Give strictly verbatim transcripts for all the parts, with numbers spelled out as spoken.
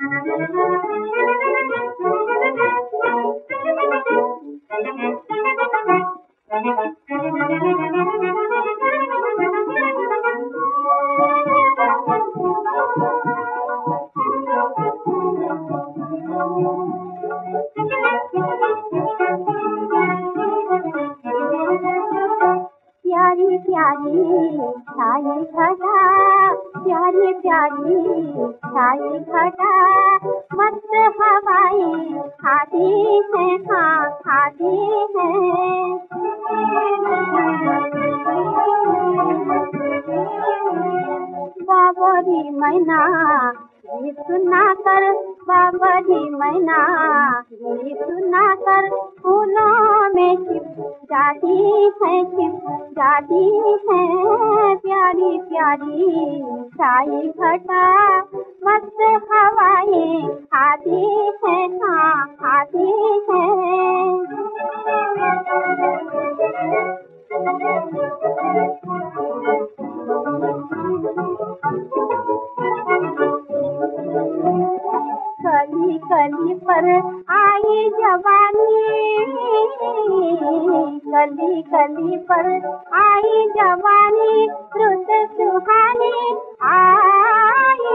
प्यारी प्यारी छाई घटा, प्यारी प्यारी छाई घटा, मस्त हवाएं खाती है, हाँ खाती है। बाबरी मैना गीत सुना कर, बाबरी मैना गीत सुना कर, फूलों में छिप जाती है, छिप जाती है। प्यारी प्यारी छाई घटा, मस्त हवाएं खाती है, हाँ खाती है। कली कली पर आई जवानी, कली कली पर आई जवानी, रुत सुहानी आई,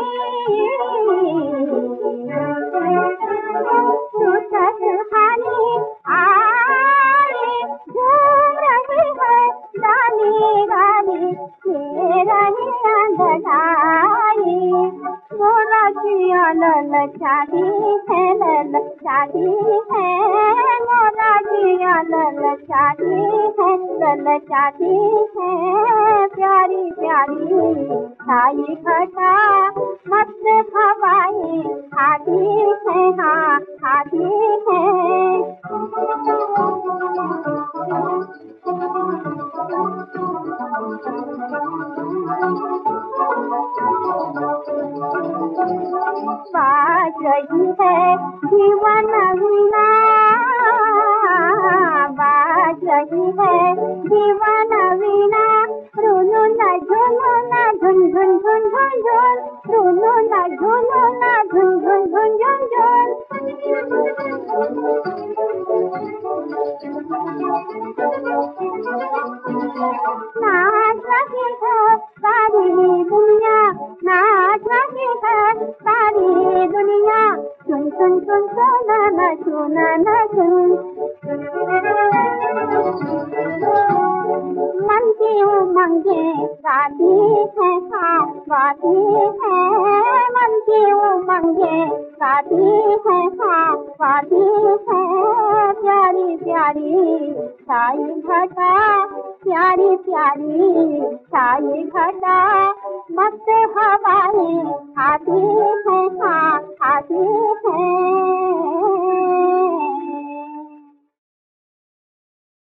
रुत सुहानी आई, झूम रही है रानी रानी, मेरा ही अंधड़ाई। मोरा जिया ललचाती है, ललचाती है, मोरा जिया ललचाती है, ललचाती है। प्यारी प्यारी छाई घटा, मस्त हवाएं खाती है, हाँ खाती है। बाज रही है जीवन वीणा, बाज रही है जीवन वीणा, रुनु न झुनु न झुन झुन झुन झुन झुन, रुनु न झुनु न झुन झुन झुन झुन झुन। नाच रही है सारी दुनिया, नाच रही है सारी दुनिया, सुन सुन सुन सुना न सुना न सुन। मन की उमंगे गाती है, हाँ गाती है, मन की उमंगे गाती है, हाँ गाती है। प्यारी प्यारी छाई घटा, प्यारी प्यारी छाई घटा, मस्त हवाएं खाती है, हाँ खाती